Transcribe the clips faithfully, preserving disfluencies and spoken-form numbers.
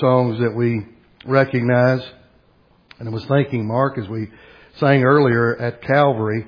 songs that we recognize. And I was thinking, Mark, as we sang earlier at Calvary,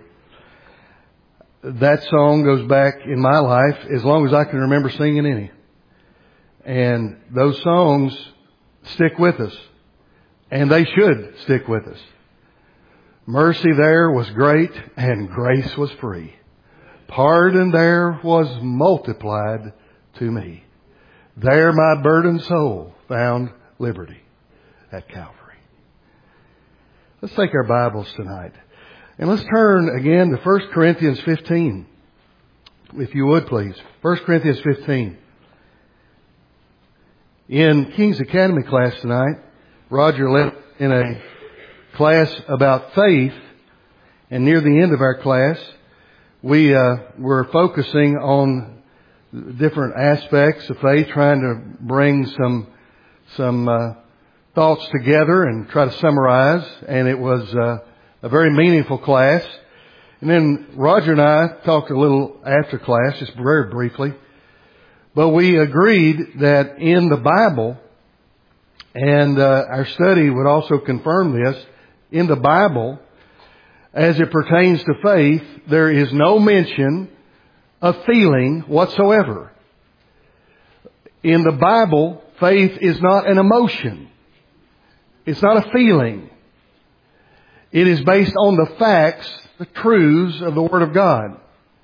that song goes back in my life as long as I can remember singing any. And those songs stick with us. And they should stick with us. Mercy there was great and grace was free. Pardon there was multiplied to me. There my burdened soul found liberty at Calvary. Let's take our Bibles tonight. And let's turn again to First Corinthians fifteen. If you would please. First Corinthians fifteen. In King's Academy class tonight, Roger led in a class about faith. And near the end of our class, we uh, were focusing on different aspects of faith, trying to bring some some uh, thoughts together and try to summarize. And it was uh, a very meaningful class. And then Roger and I talked a little after class, just very briefly. But we agreed that in the Bible, and uh, our study would also confirm this, in the Bible, as it pertains to faith, there is no mention of feeling whatsoever. In the Bible, faith is not an emotion. It's not a feeling. It is based on the facts, the truths of the Word of God.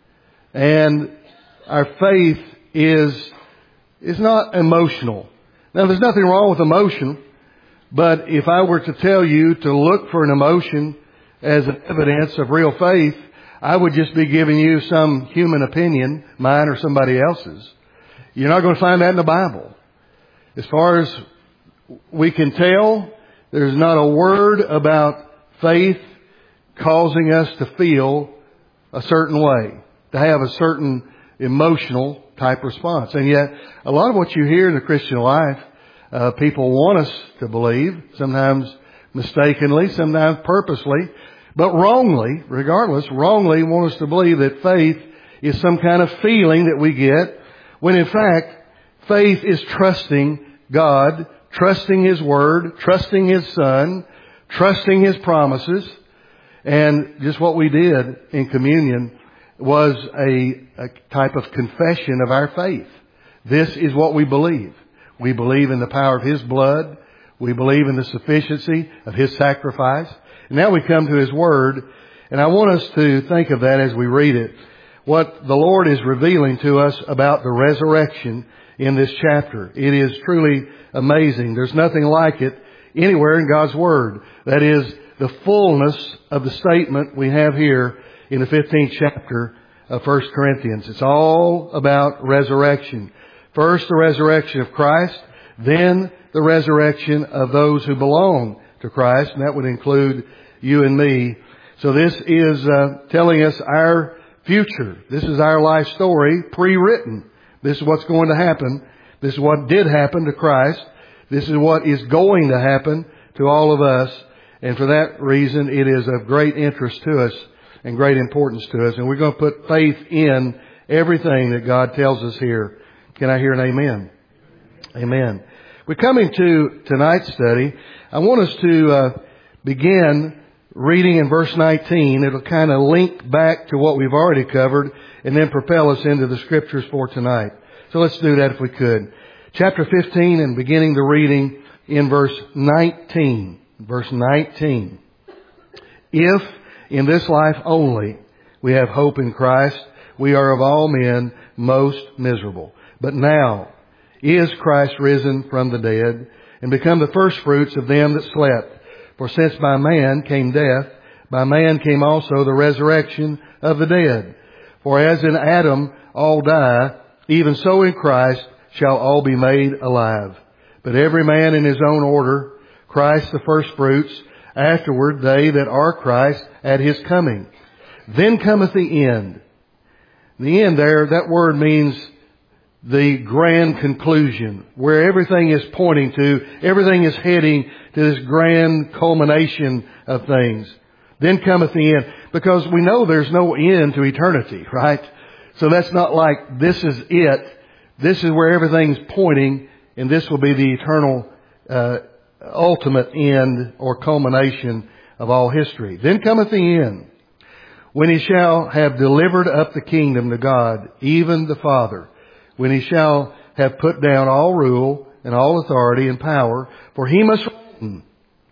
And our faith is, is not emotional. Now, there's nothing wrong with emotion, but if I were to tell you to look for an emotion as an evidence of real faith, I would just be giving you some human opinion, mine or somebody else's. You're not going to find that in the Bible. As far as we can tell, there's not a word about faith causing us to feel a certain way, to have a certain emotional type response. And yet, a lot of what you hear in the Christian life, uh, people want us to believe, sometimes mistakenly, sometimes purposely, but wrongly, regardless, wrongly want us to believe that faith is some kind of feeling that we get, when in fact, faith is trusting God, trusting His Word, trusting His Son, trusting His promises. And just what we did in communion was a, a type of confession of our faith. This is what we believe. We believe in the power of His blood. We believe in the sufficiency of His sacrifice. And now we come to His Word, and I want us to think of that as we read it. What the Lord is revealing to us about the resurrection in this chapter. It is truly amazing. There's nothing like it anywhere in God's Word. That is the fullness of the statement we have here in the fifteenth chapter of First Corinthians. It's all about resurrection. First, the resurrection of Christ, then the resurrection of those who belong to Christ, and that would include you and me. So this is uh, telling us our future. This is our life story, pre-written. This is what's going to happen. This is what did happen to Christ. This is what is going to happen to all of us. And for that reason, it is of great interest to us and great importance to us. And we're going to put faith in everything that God tells us here. Can I hear an amen? Amen. We're coming to tonight's study. I want us to uh, begin reading in verse nineteen. It'll kind of link back to what we've already covered and then propel us into the Scriptures for tonight. So let's do that if we could. Chapter fifteen, and beginning the reading in verse nineteen. Verse nineteen. If in this life only we have hope in Christ, we are of all men most miserable. But now is Christ risen from the dead and become the firstfruits of them that slept. For since by man came death, by man came also the resurrection of the dead. For as in Adam all die, even so in Christ shall all be made alive. But every man in his own order, Christ the firstfruits, afterward they that are Christ at His coming. Then cometh the end. The end there, that word means the grand conclusion, where everything is pointing to, everything is heading to this grand culmination of things. Then cometh the end. Because we know there's no end to eternity, right? So that's not like this is it. This is where everything's pointing, and this will be the eternal uh, ultimate end or culmination of all history. Then cometh the end, when he shall have delivered up the kingdom to God, even the Father, when he shall have put down all rule and all authority and power, for he must reign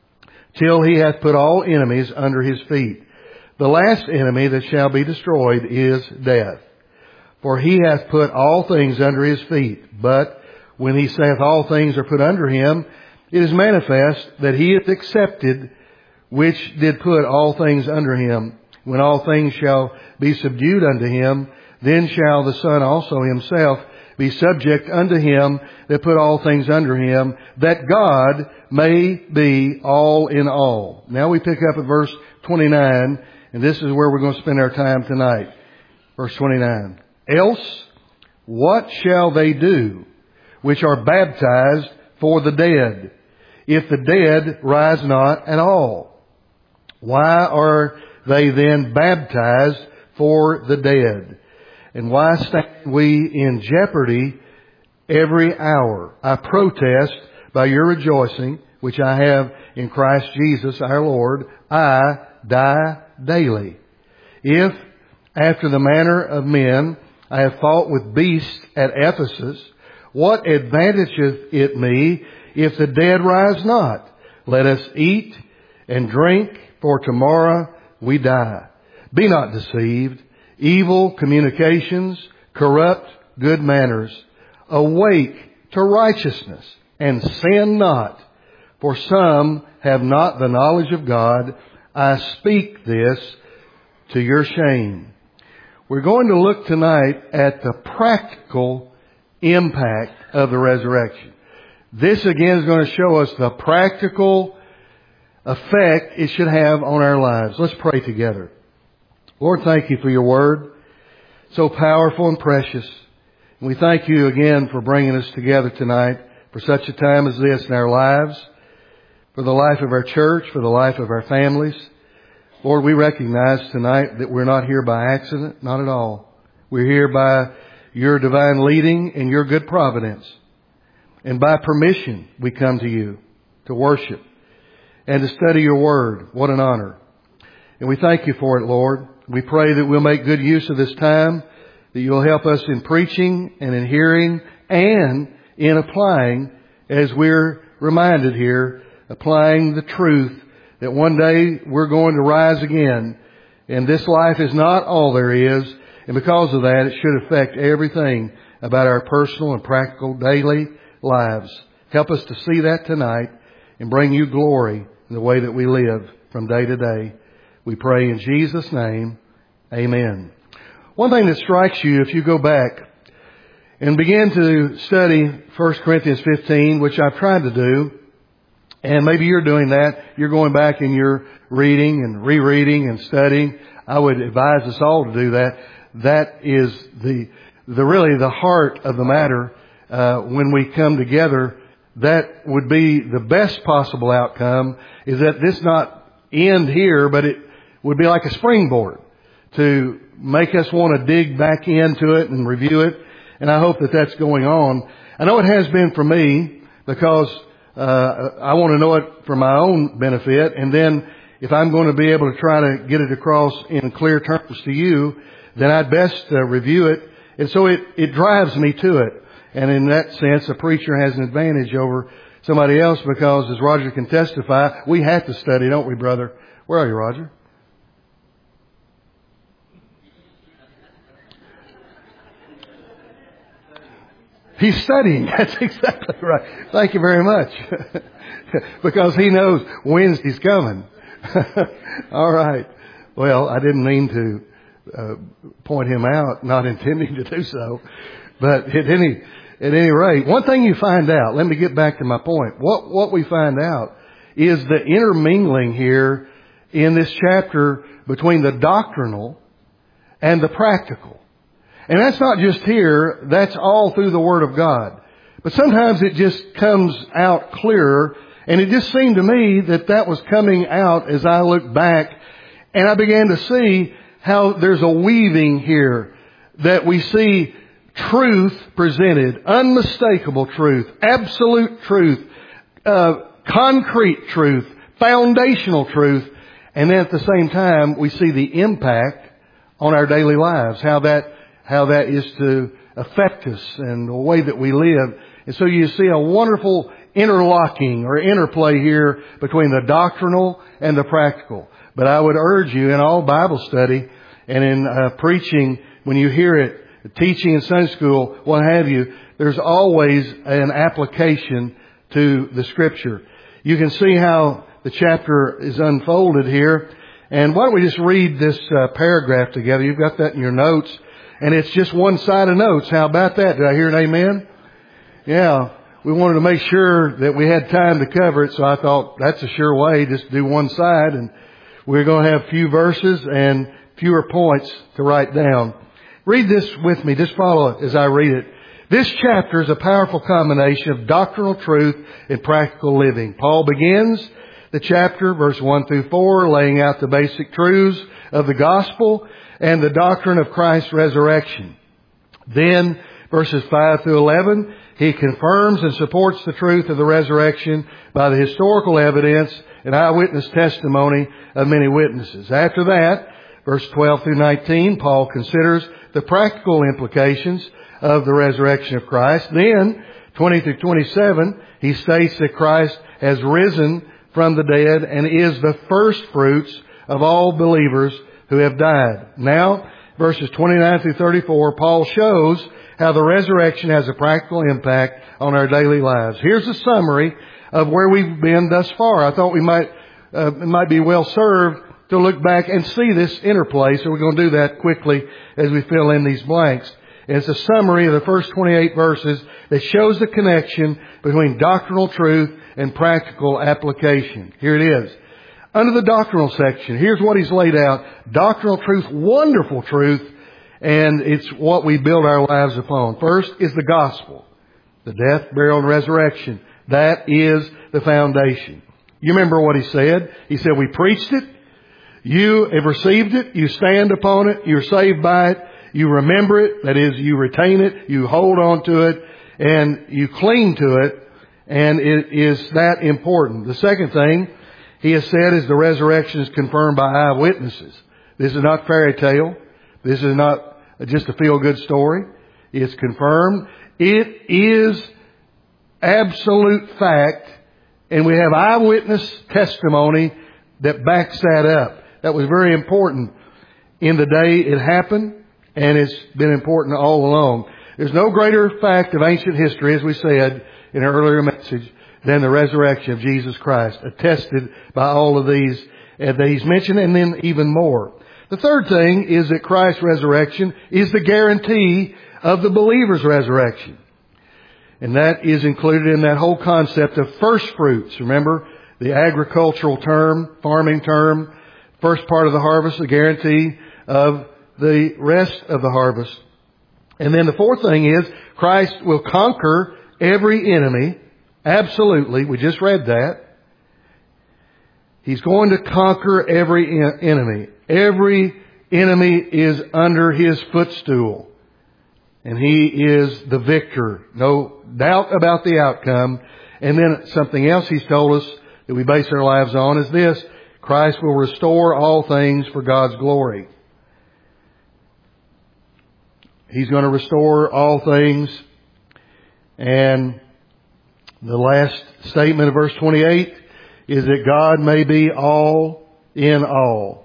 till he hath put all enemies under his feet. The last enemy that shall be destroyed is death. For he hath put all things under his feet. But when he saith all things are put under him, it is manifest that he hath accepted which did put all things under him. When all things shall be subdued unto him, then shall the Son also himself be subject unto him that put all things under him, that God may be all in all. Now we pick up at verse twenty-nine, and this is where we're going to spend our time tonight. Verse twenty-nine. Else, what shall they do which are baptized for the dead, if the dead rise not at all? Why are they then baptized for the dead? And why stand we in jeopardy every hour? I protest by your rejoicing, which I have in Christ Jesus our Lord, I die daily. If, after the manner of men, I have fought with beasts at Ephesus, what advantageth it me if the dead rise not? Let us eat and drink, for tomorrow we die. Be not deceived. Evil communications corrupt good manners. Awake to righteousness, and sin not. For some have not the knowledge of God. I speak this to your shame. We're going to look tonight at the practical impact of the resurrection. This again is going to show us the practical effect it should have on our lives. Let's pray together. Lord, thank you for your word, so powerful and precious. And we thank you again for bringing us together tonight for such a time as this in our lives, for the life of our church, for the life of our families. Lord, we recognize tonight that we're not here by accident, not at all. We're here by your divine leading and your good providence. And by permission, we come to you to worship and to study your word. What an honor. And we thank you for it, Lord. We pray that we'll make good use of this time, that you'll help us in preaching and in hearing and in applying, as we're reminded here, applying the truth that one day we're going to rise again. And this life is not all there is. And because of that, it should affect everything about our personal and practical daily lives. Help us to see that tonight and bring you glory in the way that we live from day to day. We pray in Jesus' name. Amen. One thing that strikes you if you go back and begin to study First Corinthians fifteen, which I've tried to do, and maybe you're doing that. You're going back and you're reading and rereading and studying. I would advise us all to do that. That is the, the really the heart of the matter. Uh, when we come together, that would be the best possible outcome, is that this not end here, but it would be like a springboard to make us want to dig back into it and review it. And I hope that that's going on. I know it has been for me, because uh, I want to know it for my own benefit. And then if I'm going to be able to try to get it across in clear terms to you, then I'd best uh, review it. And so it, it drives me to it. And in that sense, a preacher has an advantage over somebody else, because, as Roger can testify, we have to study, don't we, brother? Where are you, Roger? He's studying. That's exactly right. Thank you very much. Because he knows Wednesday's coming. All right. Well, I didn't mean to uh, point him out, not intending to do so. But at any at any rate, one thing you find out, let me get back to my point. What what we find out is the intermingling here in this chapter between the doctrinal and the practical. And that's not just here, that's all through the Word of God. But sometimes it just comes out clearer, and it just seemed to me that that was coming out as I looked back, and I began to see how there's a weaving here, that we see truth presented, unmistakable truth, absolute truth, uh, concrete truth, foundational truth. And then at the same time, we see the impact on our daily lives, how that, how that is to affect us and the way that we live. And so you see a wonderful interlocking or interplay here between the doctrinal and the practical. But I would urge you in all Bible study and in uh, preaching, when you hear it, teaching in Sunday school, what have you, there's always an application to the Scripture. You can see how the chapter is unfolded here. And why don't we just read this uh, paragraph together? You've got that in your notes. And it's just one side of notes. How about that? Did I hear an amen? Yeah. We wanted to make sure that we had time to cover it. So I thought that's a sure way. Just do one side. And we're going to have few verses and fewer points to write down. Read this with me. Just follow it as I read it. This chapter is a powerful combination of doctrinal truth and practical living. Paul begins the chapter, verse one through four, laying out the basic truths of the gospel and the doctrine of Christ's resurrection. Then, verses five through eleven, he confirms and supports the truth of the resurrection by the historical evidence and eyewitness testimony of many witnesses. After that, verse twelve through nineteen, Paul considers the practical implications of the resurrection of Christ. Then, twenty through twenty-seven, he states that Christ has risen from the dead and is the first fruits of all believers who have died. Now, verses twenty-nine through thirty-four, Paul shows how the resurrection has a practical impact on our daily lives. Here's a summary of where we've been thus far. I thought we might, uh, it might be well served to look back and see this interplay, so we're going to do that quickly as we fill in these blanks. And it's a summary of the first twenty-eight verses that shows the connection between doctrinal truth and practical application. Here it is. Under the doctrinal section, here's what he's laid out. Doctrinal truth, wonderful truth, and it's what we build our lives upon. First is the gospel. The death, burial, and resurrection. That is the foundation. You remember what he said? He said, we preached it. You have received it. You stand upon it. You're saved by it. You remember it. That is, you retain it. You hold on to it. And you cling to it. And it is that important. The second thing he has said is the resurrection is confirmed by eyewitnesses. This is not fairy tale. This is not just a feel-good story. It's confirmed. It is absolute fact. And we have eyewitness testimony that backs that up. That was very important in the day it happened. And it's been important all along. There's no greater fact of ancient history, as we said in our earlier message, than the resurrection of Jesus Christ, attested by all of these that he's mentioned, and then even more. The third thing is that Christ's resurrection is the guarantee of the believer's resurrection. And that is included in that whole concept of first fruits. Remember, the agricultural term, farming term, first part of the harvest, the guarantee of the rest of the harvest. And then the fourth thing is Christ will conquer every enemy. Absolutely. We just read that. He's going to conquer every enemy. Every enemy is under his footstool. And he is the victor. No doubt about the outcome. And then something else he's told us that we base our lives on is this. Christ will restore all things for God's glory. He's going to restore all things. And the last statement of verse twenty-eight is that God may be all in all.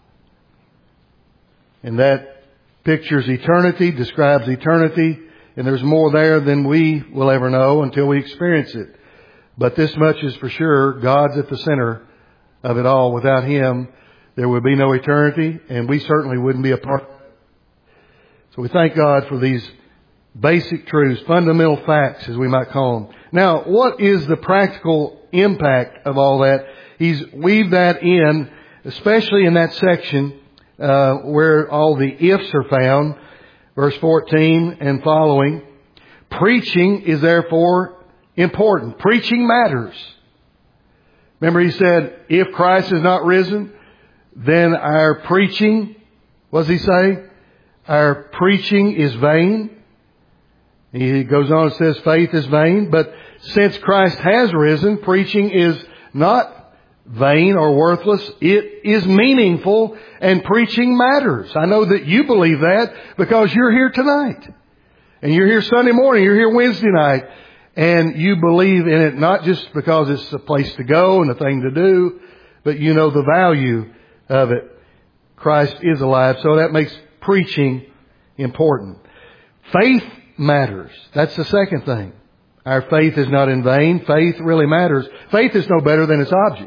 And that pictures eternity, describes eternity, and there's more there than we will ever know until we experience it. But this much is for sure, God's at the center of it all. Without Him, there would be no eternity, and we certainly wouldn't be a part of it. So we thank God for these basic truths, fundamental facts, as we might call them. Now, what is the practical impact of all that? He's weaved that in, especially in that section uh, where all the ifs are found, verse fourteen and following. Preaching is therefore important. Preaching matters. Remember, he said, if Christ is not risen, then our preaching, what does he say? Our preaching is vain. He goes on and says faith is vain, but since Christ has risen, preaching is not vain or worthless. It is meaningful, and preaching matters. I know that you believe that because you're here tonight. And you're here Sunday morning, you're here Wednesday night, and you believe in it not just because it's a place to go and a thing to do, but you know the value of it. Christ is alive, so that makes preaching important. Faith matters. That's the second thing. Our faith is not in vain. Faith really matters. Faith is no better than its object.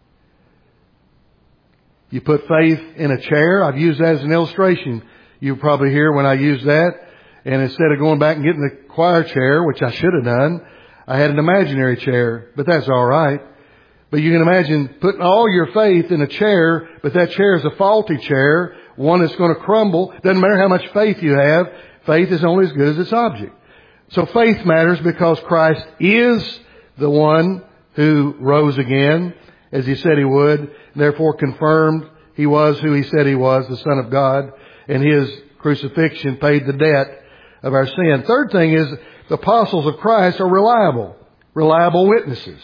You put faith in a chair. I've used that as an illustration. You probably hear when I use that. And instead of going back and getting the choir chair, which I should have done, I had an imaginary chair. But that's all right. But you can imagine putting all your faith in a chair, but that chair is a faulty chair, one that's going to crumble. Doesn't matter how much faith you have. Faith is only as good as its object. So faith matters because Christ is the one who rose again, as He said He would, therefore confirmed He was who He said He was, the Son of God, and His crucifixion paid the debt of our sin. Third thing is the apostles of Christ are reliable, reliable witnesses.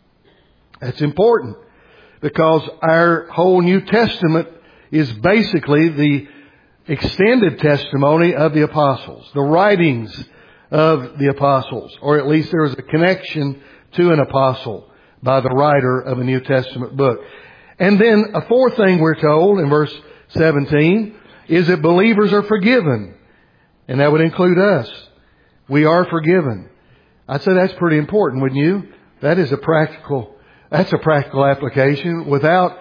That's important because our whole New Testament is basically the extended testimony of the apostles, the writings of the apostles, or at least there is a connection to an apostle by the writer of a New Testament book. And then a fourth thing we're told in verse seventeen is that believers are forgiven. And that would include us. We are forgiven. I'd say that's pretty important, wouldn't you? That is a practical, that's a practical application. Without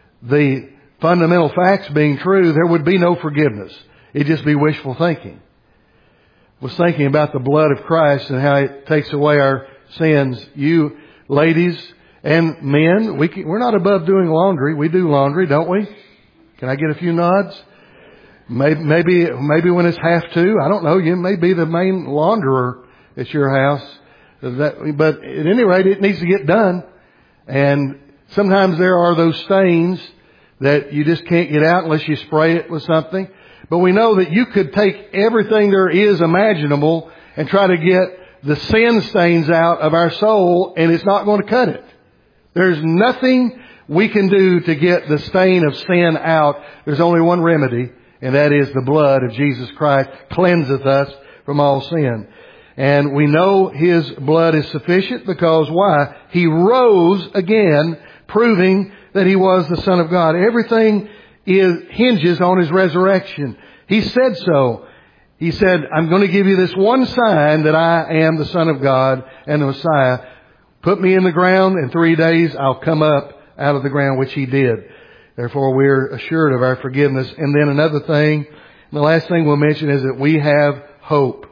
the fundamental facts being true, there would be no forgiveness. It'd just be wishful thinking. I was thinking about the blood of Christ and how it takes away our sins. You ladies and men, we can, we're not above doing laundry. We do laundry, don't we? Can I get a few nods? Maybe, maybe, maybe when it's half two, I don't know. You may be the main launderer at your house. That, but at any rate, it needs to get done. And sometimes there are those stains that you just can't get out unless you spray it with something. But we know that you could take everything there is imaginable and try to get the sin stains out of our soul, and it's not going to cut it. There's nothing we can do to get the stain of sin out. There's only one remedy, and that is the blood of Jesus Christ cleanseth us from all sin. And we know His blood is sufficient because why? He rose again, proving that He was the Son of God. Everything is, hinges on His resurrection. He said so. He said, I'm going to give you this one sign that I am the Son of God and the Messiah. Put me in the ground, in three days I'll come up out of the ground, which He did. Therefore, we're assured of our forgiveness. And then another thing, the last thing we'll mention is that we have hope.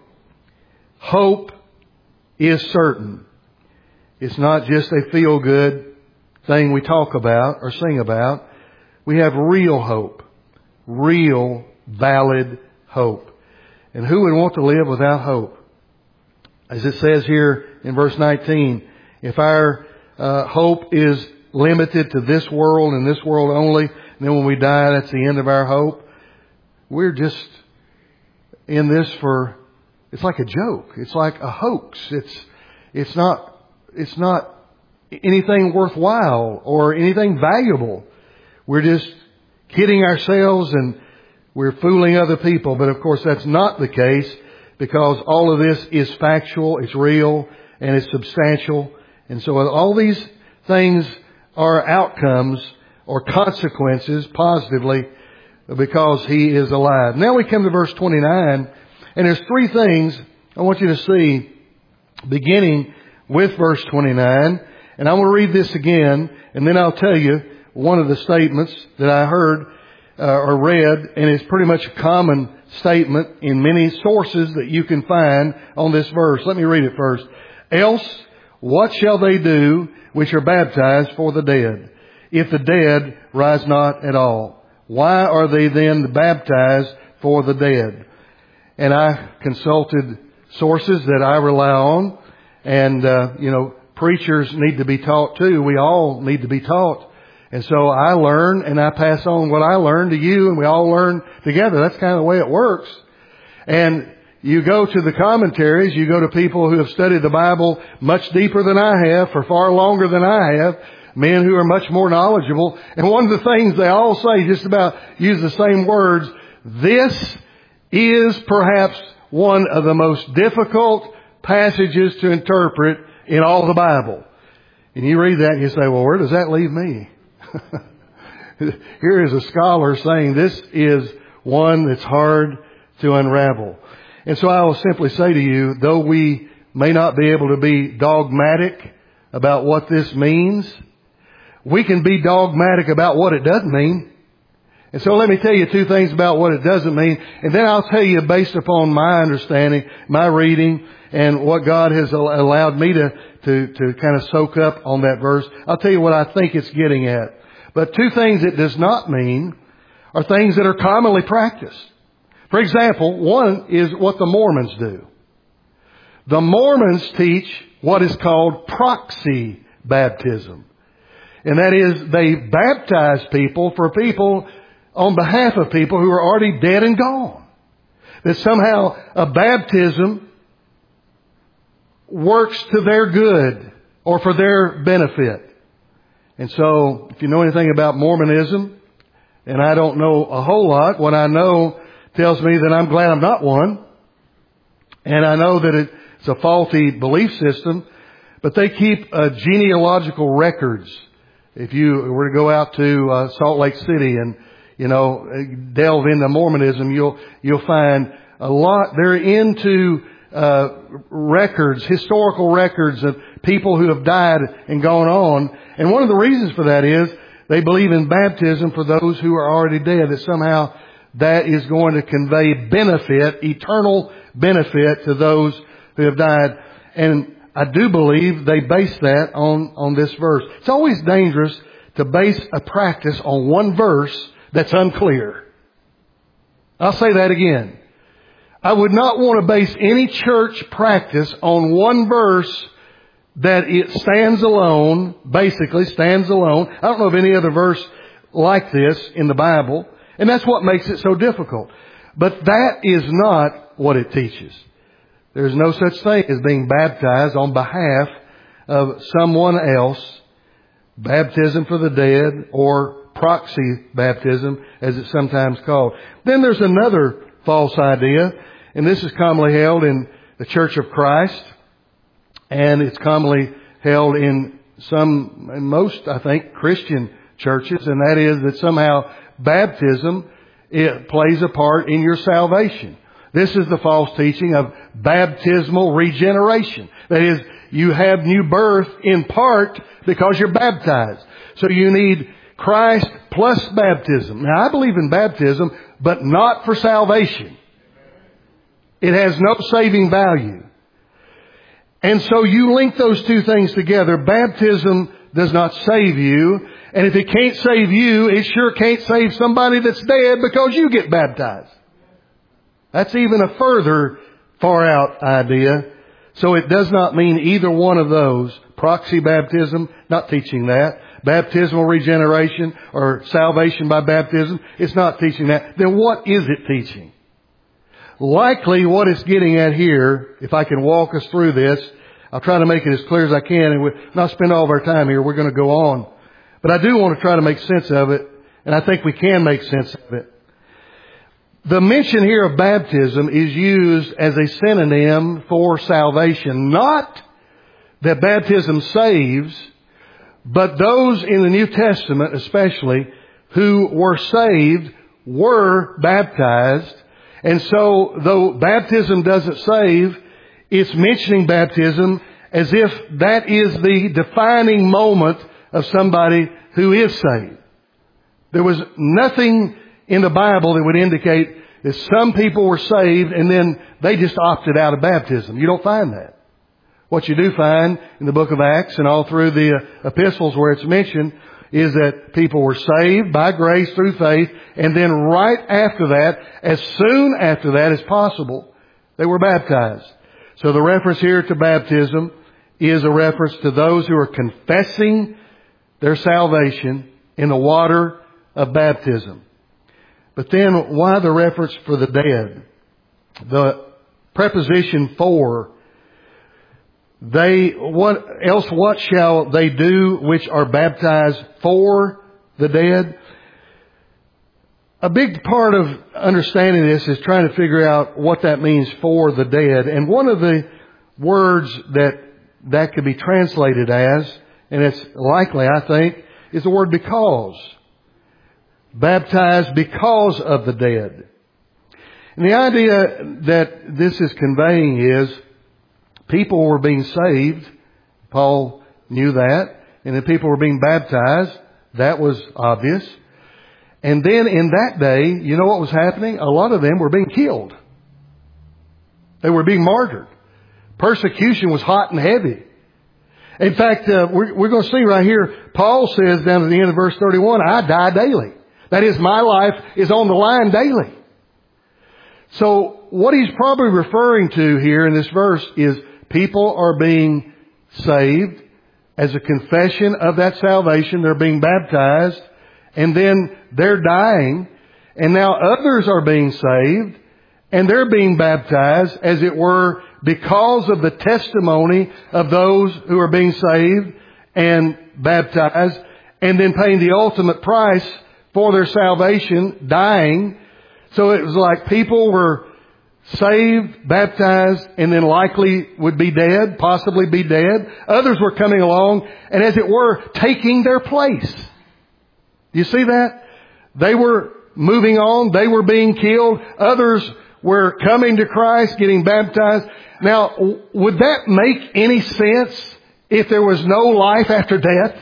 Hope is certain. It's not just a feel-good thing we talk about or sing about. We have real hope. Real, valid hope. And who would want to live without hope? As it says here in verse nineteen, if our uh, hope is limited to this world and this world only, and then when we die, that's the end of our hope. We're just in this for, it's like a joke. It's like a hoax. It's, it's not, it's not anything worthwhile or anything valuable. We're just kidding ourselves and we're fooling other people. But of course, that's not the case because all of this is factual, it's real, and it's substantial. And so all these things are outcomes or consequences positively because He is alive. Now we come to verse twenty-nine, and there's three things I want you to see beginning with verse twenty-nine. And I want to read this again, and then I'll tell you one of the statements that I heard uh, or read, and it's pretty much a common statement in many sources that you can find on this verse. Let me read it first. Else, what shall they do which are baptized for the dead, if the dead rise not at all? Why are they then baptized for the dead? And I consulted sources that I rely on, and, uh, you know, preachers need to be taught too. We all need to be taught. And so I learn and I pass on what I learn to you, and we all learn together. That's kind of the way it works. And You go to the commentaries, you go to people who have studied the Bible much deeper than I have, for far longer than I have, men who are much more knowledgeable. And one of the things they all say, just about use the same words, this is perhaps one of the most difficult passages to interpret in all the Bible. And you read that and you say, well, where does that leave me? Here is a scholar saying this is one that's hard to unravel. And so I will simply say to you, though we may not be able to be dogmatic about what this means, we can be dogmatic about what it doesn't mean. And so let me tell you two things about what it doesn't mean. And then I'll tell you, based upon my understanding, my reading, and what God has allowed me to, to, to kind of soak up on that verse, I'll tell you what I think it's getting at. But two things it does not mean are things that are commonly practiced. For example, one is what the Mormons do. The Mormons teach what is called proxy baptism. And that is, they baptize people for people on behalf of people who are already dead and gone. That somehow a baptism works to their good or for their benefit. And so, if you know anything about Mormonism, and I don't know a whole lot, what I know tells me that I'm glad I'm not one. And I know that it's a faulty belief system, but they keep uh, genealogical records. If you were to go out to uh, Salt Lake City and, you know, delve into Mormonism, you'll, you'll find a lot. They're into uh, records, historical records of people who have died and gone on. And one of the reasons for that is they believe in baptism for those who are already dead, that somehow that is going to convey benefit, eternal benefit to those who have died. And I do believe they base that on, on this verse. It's always dangerous to base a practice on one verse that's unclear. I'll say that again. I would not want to base any church practice on one verse that it stands alone, basically stands alone. I don't know of any other verse like this in the Bible. And that's what makes it so difficult. But that is not what it teaches. There's no such thing as being baptized on behalf of someone else, baptism for the dead, or proxy baptism, as it's sometimes called. Then there's another false idea, and this is commonly held in the Church of Christ, and it's commonly held in some, in most, I think, Christian churches, and that is that somehow baptism, it plays a part in your salvation. This is the false teaching of baptismal regeneration. That is, you have new birth in part because you're baptized. So you need Christ plus baptism. Now, I believe in baptism, but not for salvation. It has no saving value. And so you link those two things together. Baptism does not save you. And if it can't save you, it sure can't save somebody that's dead because you get baptized. That's even a further far out idea. So it does not mean either one of those. Proxy baptism, not teaching that. Baptismal regeneration or salvation by baptism, it's not teaching that. Then what is it teaching? Likely what it's getting at here, if I can walk us through this, I'll try to make it as clear as I can and we'll not spend all of our time here. We're going to go on. But I do want to try to make sense of it, and I think we can make sense of it. The mention here of baptism is used as a synonym for salvation. Not that baptism saves, but those in the New Testament especially who were saved were baptized. And so though baptism doesn't save, it's mentioning baptism as if that is the defining moment of somebody who is saved. There was nothing in the Bible that would indicate that some people were saved and then they just opted out of baptism. You don't find that. What you do find in the book of Acts and all through the epistles where it's mentioned is that people were saved by grace through faith, and then right after that, as soon after that as possible, they were baptized. So the reference here to baptism is a reference to those who are confessing their salvation in the water of baptism. But then why the reference for the dead? The preposition for. They, what else, what shall they do which are baptized for the dead? A big part of understanding this is trying to figure out what that means for the dead. And one of the words that that could be translated as, and it's likely, I think, is the word because. Baptized because of the dead. And the idea that this is conveying is people were being saved. Paul knew that. And that people were being baptized. That was obvious. And then in that day, you know what was happening? A lot of them were being killed. They were being martyred. Persecution was hot and heavy. In fact, uh, we're, we're going to see right here, Paul says down at the end of verse thirty-one, I die daily. That is, my life is on the line daily. So what he's probably referring to here in this verse is people are being saved as a confession of that salvation. They're being baptized, and then they're dying, and now others are being saved, and they're being baptized, as it were, because of the testimony of those who are being saved and baptized, and then paying the ultimate price for their salvation, dying. So it was like people were saved, baptized, and then likely would be dead, possibly be dead. Others were coming along and, as it were, taking their place. Do you see that? They were moving on. They were being killed. Others were coming to Christ, getting baptized. Now, would that make any sense if there was no life after death?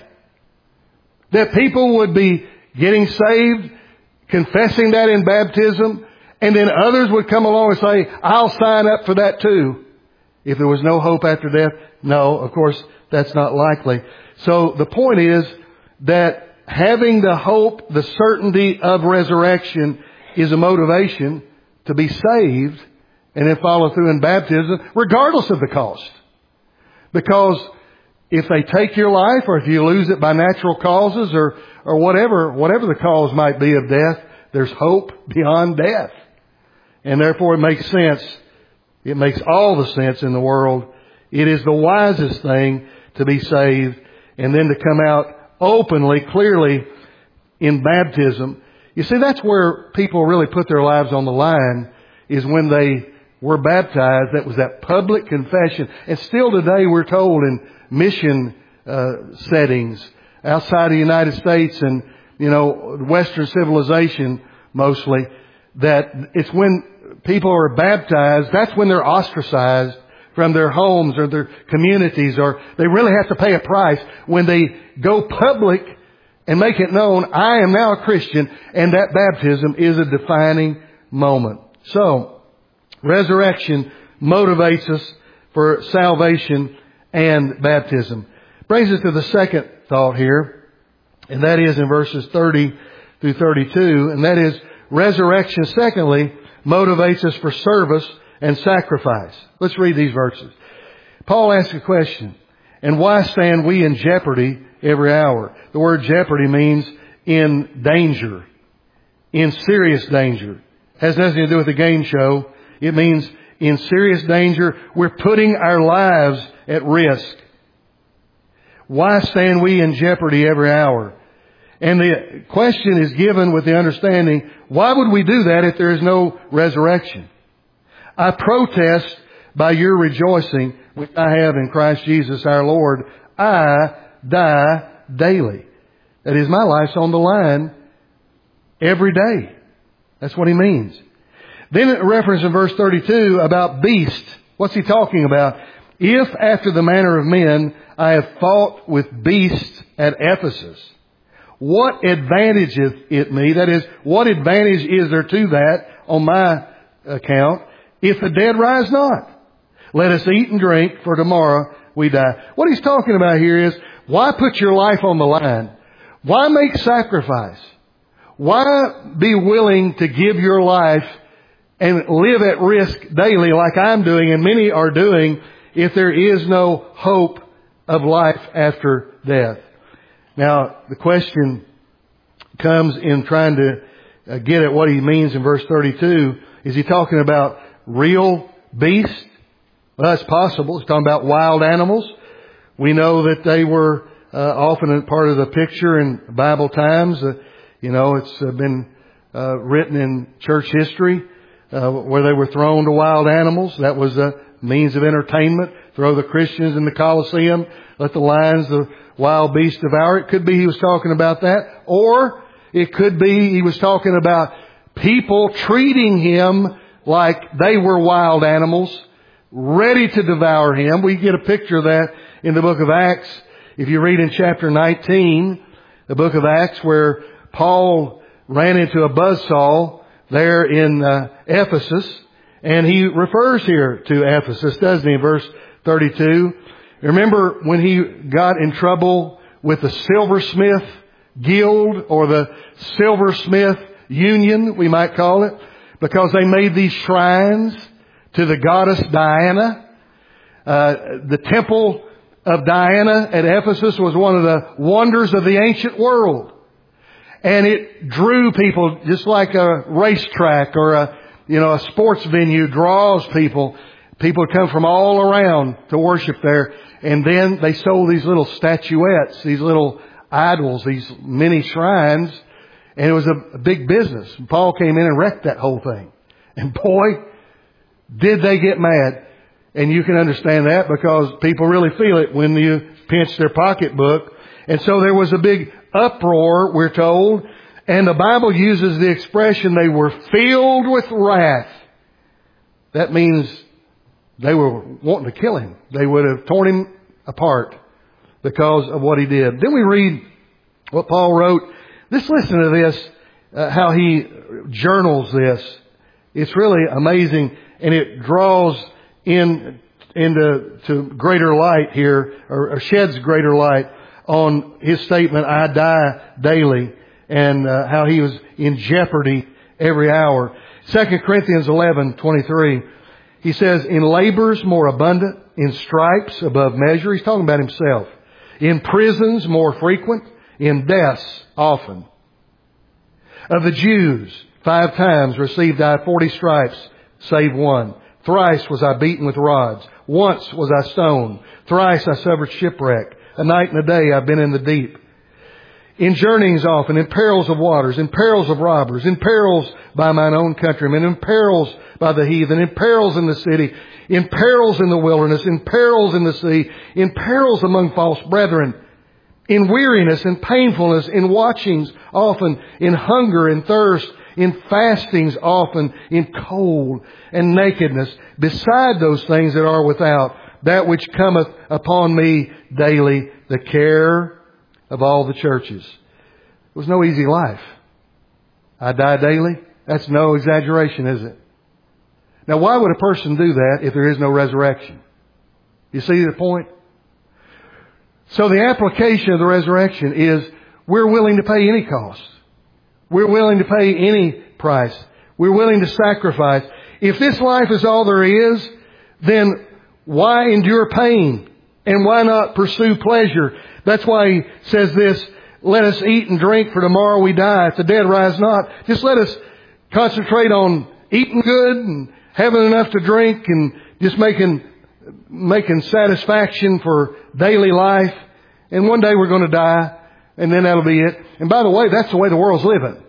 That people would be getting saved, confessing that in baptism, and then others would come along and say, I'll sign up for that too. If there was no hope after death? No, of course, that's not likely. So the point is that having the hope, the certainty of resurrection is a motivation to be saved and then follow through in baptism, regardless of the cost. Because if they take your life, or if you lose it by natural causes, or, or whatever, whatever the cause might be of death, there's hope beyond death. And therefore it makes sense. It makes all the sense in the world. It is the wisest thing to be saved and then to come out openly, clearly in baptism. You see, that's where people really put their lives on the line, is when they were baptized. That was that public confession. And still today we're told in mission uh, settings outside of the United States and, you know, Western civilization mostly, that it's when people are baptized, that's when they're ostracized from their homes or their communities, or they really have to pay a price when they go public and make it known, I am now a Christian, and that baptism is a defining moment. So, resurrection motivates us for salvation and baptism. Brings us to the second thought here, and that is in verses thirty through thirty-two, and that is resurrection, secondly, motivates us for service and sacrifice. Let's read these verses. Paul asks a question, and why stand we in jeopardy every hour? The word jeopardy means in danger, in serious danger. It has nothing to do with the game show. It means in serious danger. We're putting our lives at risk. Why stand we in jeopardy every hour? And the question is given with the understanding, why would we do that if there is no resurrection? I protest by your rejoicing, which I have in Christ Jesus our Lord. I die daily. That is, my life's on the line every day. That's what he means. Then a reference in verse thirty-two about beasts. What's he talking about? If after the manner of men I have fought with beasts at Ephesus, what advantageth it me? That is, what advantage is there to that on my account if the dead rise not? Let us eat and drink, for tomorrow we die. What he's talking about here is, why put your life on the line? Why make sacrifice? Why be willing to give your life and live at risk daily like I'm doing and many are doing if there is no hope of life after death? Now, the question comes in trying to get at what he means in verse thirty-two. Is he talking about real beast? Well, that's possible. It's talking about wild animals. We know that they were uh, often a part of the picture in Bible times. Uh, you know, it's uh, been uh, written in church history uh, where they were thrown to wild animals. That was a means of entertainment. Throw the Christians in the Colosseum. Let the lions, the wild beasts devour. It could be he was talking about that. Or it could be he was talking about people treating him like they were wild animals, ready to devour him. We get a picture of that in the book of Acts. If you read in chapter nineteen, the book of Acts, where Paul ran into a buzzsaw there in uh, Ephesus, and he refers here to Ephesus, doesn't he, in verse thirty-two. Remember when he got in trouble with the silversmith guild, or the silversmith union, we might call it, because they made these shrines to the goddess Diana. Uh, the temple of Diana at Ephesus was one of the wonders of the ancient world. And it drew people just like a racetrack or a, you know, a sports venue draws people. People come from all around to worship there. And then they sold these little statuettes, these little idols, these mini shrines. And it was a, a big business. And Paul came in and wrecked that whole thing. And boy, did they get mad. And you can understand that because people really feel it when you pinch their pocketbook. And so there was a big uproar, we're told. And the Bible uses the expression, they were filled with wrath. That means they were wanting to kill him. They would have torn him apart because of what he did. Then we read what Paul wrote. Just listen to this, uh, how he journals this. It's really amazing, and it draws in into to greater light here, or, or sheds greater light on his statement, I die daily, and uh, how he was in jeopardy every hour. Second Corinthians eleven twenty-three, he says, in labors more abundant, in stripes above measure. He's talking about himself. In prisons more frequent, in deaths often. Of the Jews, five times received I forty stripes, save one. Thrice was I beaten with rods. Once was I stoned. Thrice I suffered shipwreck. A night and a day I've been in the deep. In journeyings often, in perils of waters, in perils of robbers, in perils by mine own countrymen, in perils by the heathen, in perils in the city, in perils in the wilderness, in perils in the sea, in perils among false brethren, in weariness and painfulness, in watchings often, in hunger and thirst, in fastings often, in cold and nakedness, beside those things that are without, that which cometh upon me daily, the care of all the churches. It was no easy life. I die daily. That's no exaggeration, is it? Now, why would a person do that if there is no resurrection? You see the point? So the application of the resurrection is we're willing to pay any cost. We're willing to pay any price. We're willing to sacrifice. If this life is all there is, then why endure pain? And why not pursue pleasure? That's why he says this, let us eat and drink, for tomorrow we die. If the dead rise not, just let us concentrate on eating good and having enough to drink and just making making satisfaction for daily life. And one day we're going to die, and then that'll be it. And by the way, that's the way the world's living.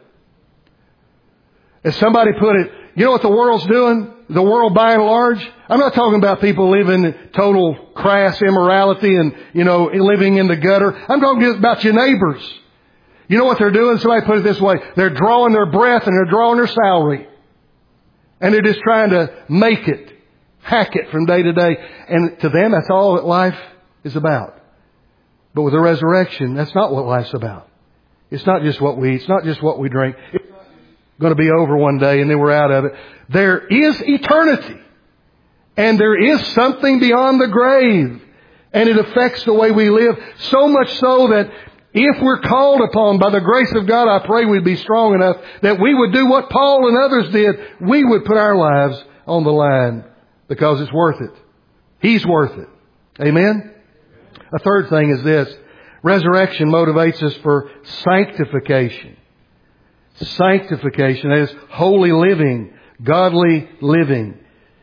As somebody put it, you know what the world's doing? The world by and large? I'm not talking about people living in total crass immorality and, you know, living in the gutter. I'm talking about your neighbors. You know what they're doing? Somebody put it this way. They're drawing their breath and they're drawing their salary. And they're just trying to make it, hack it from day to day. And to them, that's all that life is about. But with the resurrection, that's not what life's about. It's not just what we eat. It's not just what we drink. It's not going to be over one day and then we're out of it. There is eternity. And there is something beyond the grave. And it affects the way we live. So much so that if we're called upon by the grace of God, I pray we'd be strong enough that we would do what Paul and others did. We would put our lives on the line because it's worth it. He's worth it. Amen? A third thing is this. Resurrection motivates us for sanctification. Sanctification, that is holy living, godly living.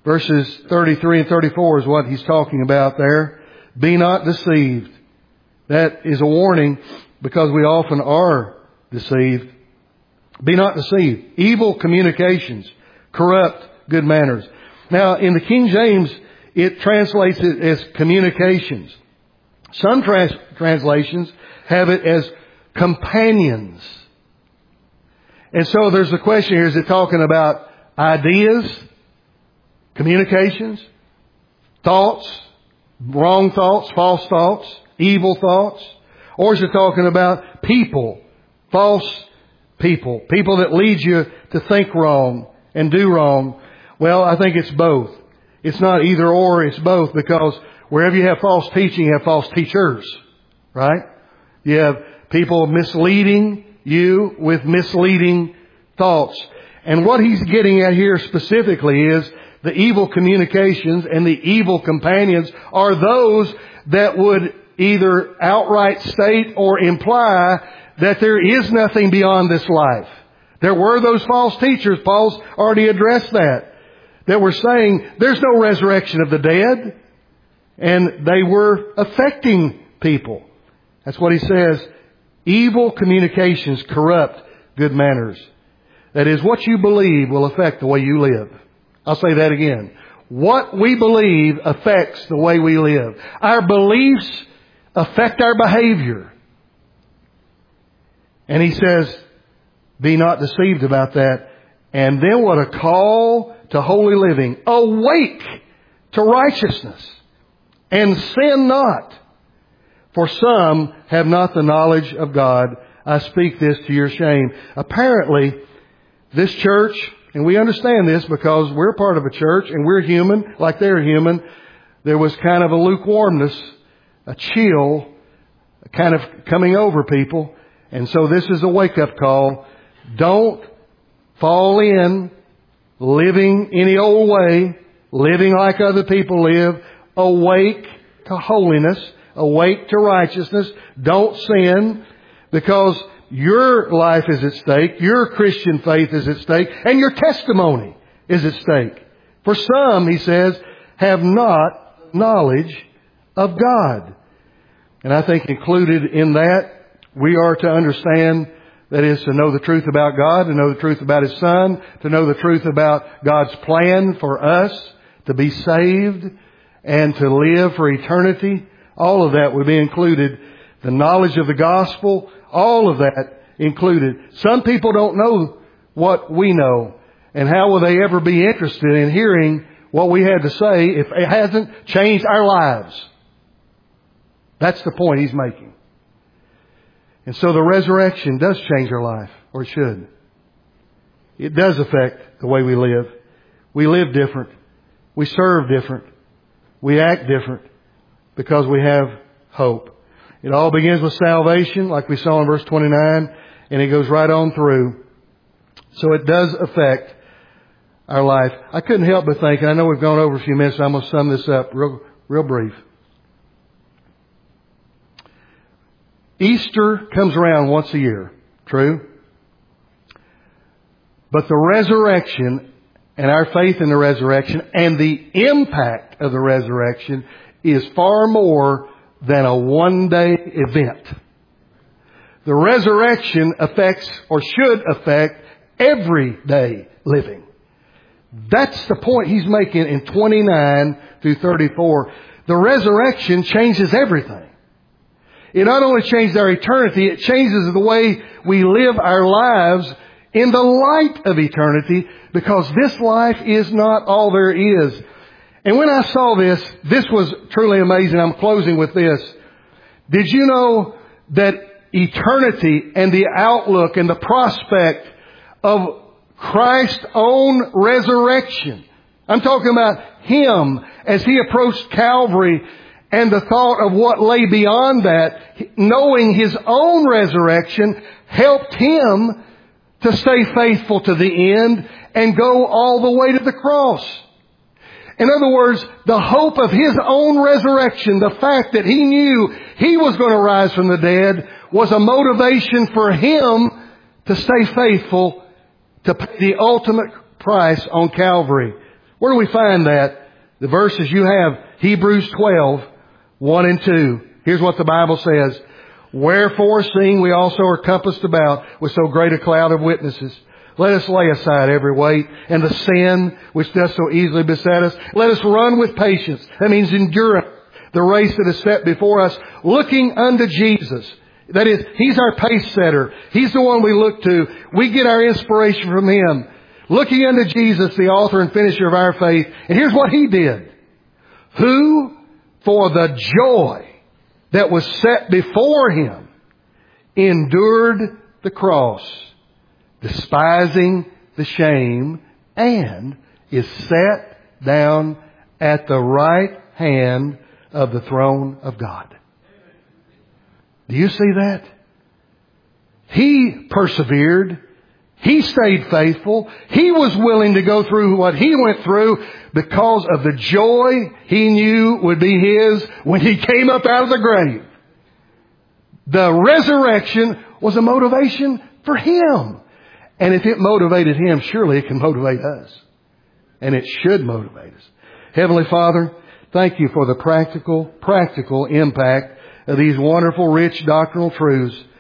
Verses thirty-three and thirty-four is what he's talking about there. Be not deceived. That is a warning because we often are deceived. Be not deceived. Evil communications corrupt good manners. Now, in the King James, it translates it as communications. Some trans- translations have it as companions. And so there's the question here, is it talking about ideas, communications, thoughts, wrong thoughts, false thoughts, evil thoughts? Or is it talking about people, false people, people that lead you to think wrong and do wrong? Well, I think it's both. It's not either or, it's both, because wherever you have false teaching, you have false teachers, right? You have people misleading you with misleading thoughts. And what he's getting at here specifically is the evil communications and the evil companions are those that would either outright state or imply that there is nothing beyond this life. There were those false teachers. Paul's already addressed that. That were saying there's no resurrection of the dead. And they were affecting people. That's what he says. Evil communications corrupt good manners. That is, what you believe will affect the way you live. I'll say that again. What we believe affects the way we live. Our beliefs affect our behavior. And he says, be not deceived about that. And then what a call to holy living. Awake to righteousness. And sin not. For some have not the knowledge of God. I speak this to your shame. Apparently, this church, and we understand this because we're part of a church and we're human like they're human, there was kind of a lukewarmness, a chill, kind of coming over people. And so this is a wake-up call. Don't fall in living any old way, living like other people live. Awake to holiness. Awake to righteousness. Don't sin, because your life is at stake. Your Christian faith is at stake. And your testimony is at stake. For some, he says, have not knowledge of God. And I think included in that, we are to understand that is to know the truth about God, to know the truth about His Son, to know the truth about God's plan for us, to be saved and to live for eternity. All of that would be included. The knowledge of the gospel, all of that included. Some people don't know what we know. And how will they ever be interested in hearing what we had to say if it hasn't changed our lives? That's the point he's making. And so the resurrection does change our life, or it should. It does affect the way we live. We live different. We serve different. We act different because we have hope. It all begins with salvation, like we saw in verse twenty-nine, and it goes right on through. So it does affect our life. I couldn't help but think, and I know we've gone over a few minutes, so I'm going to sum this up real, real brief. Easter comes around once a year. True? But the resurrection and our faith in the resurrection and the impact of the resurrection is far more than a one-day event. The resurrection affects, or should affect, everyday living. That's the point he's making in twenty-nine through thirty-four. The resurrection changes everything. It not only changes our eternity, it changes the way we live our lives in the light of eternity, because this life is not all there is. And when I saw this, this was truly amazing. I'm closing with this. Did you know that eternity and the outlook and the prospect of Christ's own resurrection, I'm talking about Him as He approached Calvary, and the thought of what lay beyond that, knowing His own resurrection, helped Him to stay faithful to the end and go all the way to the cross. In other words, the hope of His own resurrection, the fact that He knew He was going to rise from the dead, was a motivation for Him to stay faithful, to pay the ultimate price on Calvary. Where do we find that? The verses you have, Hebrews twelve, one and two. Here's what the Bible says. Wherefore, seeing we also are compassed about with so great a cloud of witnesses, let us lay aside every weight and the sin which does so easily beset us. Let us run with patience. That means endurance. The race that is set before us, looking unto Jesus. That is, He's our pace setter. He's the one we look to. We get our inspiration from Him. Looking unto Jesus, the author and finisher of our faith. And here's what He did. Who, for the joy that was set before Him, endured the cross, despising the shame, and is set down at the right hand of the throne of God. Do you see that? He persevered. He stayed faithful. He was willing to go through what He went through because of the joy He knew would be His when He came up out of the grave. The resurrection was a motivation for Him. And if it motivated Him, surely it can motivate us. And it should motivate us. Heavenly Father, thank You for the practical, practical impact of these wonderful, rich doctrinal truths